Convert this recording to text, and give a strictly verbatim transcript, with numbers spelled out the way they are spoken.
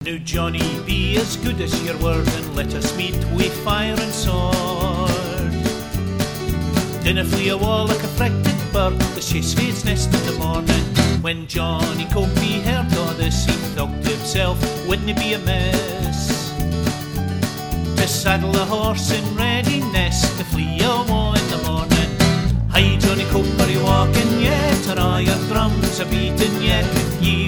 Now Johnny, be as good as your word, and let us meet wi' fire and sword. Dinna flee a wall like a frightened bird, the chase fade's nest in the morning. When Johnny Copey heard all this, he thought to himself, wouldn't it be amiss to saddle a horse in readiness to flee a wall in the morning? Hi Johnny Cope, are you walking yet? Are all your drums a beating yet? Ye